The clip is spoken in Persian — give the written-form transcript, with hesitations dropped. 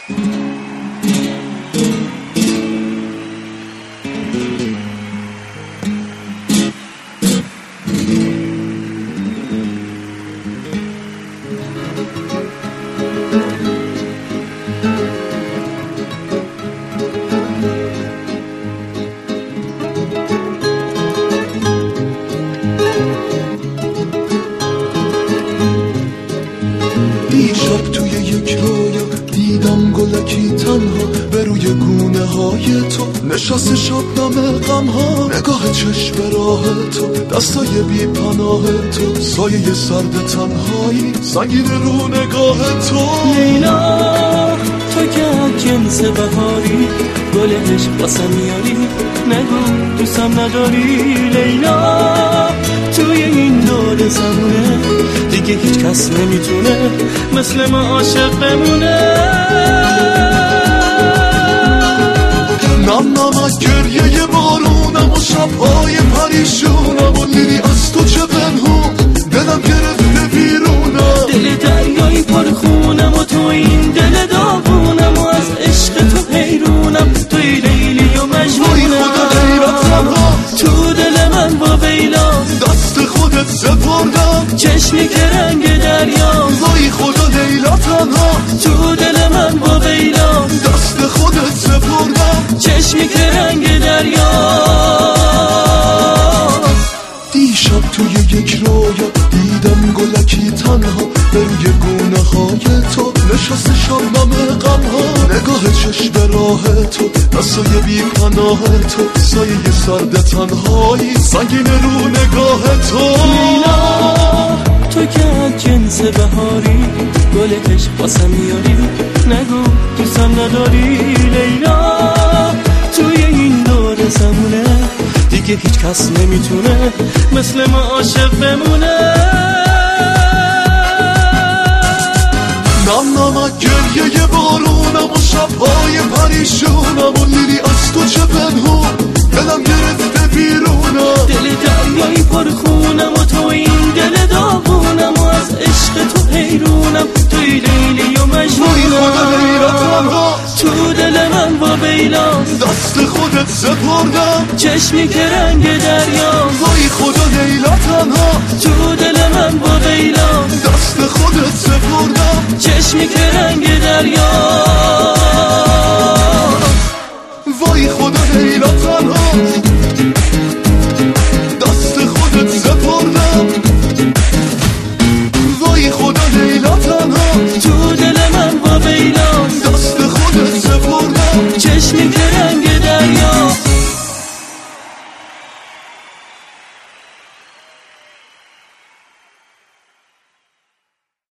دیشب توی یک رویا دیدم گلکی تنها به روی گونه های تو نشست شبنم غم ها، نگاه چشم راه تو، دستای بی پناه تو، سایه سرد تنهایی سنگین رو نگاه تو. لیلا تو که جنس بهاری گل عشق واسه میاری، نگو دوستم نداری. لیلا توی این دور زمونه دیگه هیچ کس نمیتونه مثل ما عاشق بمونه. نم نمک گریه بارونم و شبهای پریشونم و دیدی از تو چه پنهون دلم گرفته بیرونم. دل دریایی پر خونم و تو این دل داغونم و از عشق تو حیرونم. توی لیلی و مجنونم. وای خدا حیرتم ها تو دل من با بیلا دست خودت سپردم. چشمی که رنگ دریا. وای خدا لیلا تنها تو دل من با بیلا دست خودت سپردم. چشمی که رنگ دریا. دیشب توی یک رویا دیدم گلکی تنها به روی گونه های تو نشست شبنم غم ها، نگاه چشم راه تو، دستای بی پناه تو، سایه سرد تنهایی سنگین رو نگاه تو. لیلا تو که از جنس بهاری گل عشق واسه میاری، نگو دوستم نداری. لیلا توی این دور زمونه دیگه هیچ کس نمیتونه مثل ما عاشق بمونه. نم نمک گریه بارونم و شبهای پریشونم و دیدی از تو چه پنهون دلم گرفته بیرونم. دل دریایی پر خونم و تو این دل داغونم و از عشق تو حیرونم. توی لیلی و مجنونم. وای خدا حیرتم ها تو دل من با بیلا دست خودت سپردم. چشمی که رنگ دریا. وای خدا لیلا تنها تو دل من با بیلا دست خودت سپردم. چشمی که رنگ دریا. وای خدا لیلا تنها دست خودت سپردم. وای خدا لیلا تنها تو دل من با بیلا دست خودت سپردم. چشمی که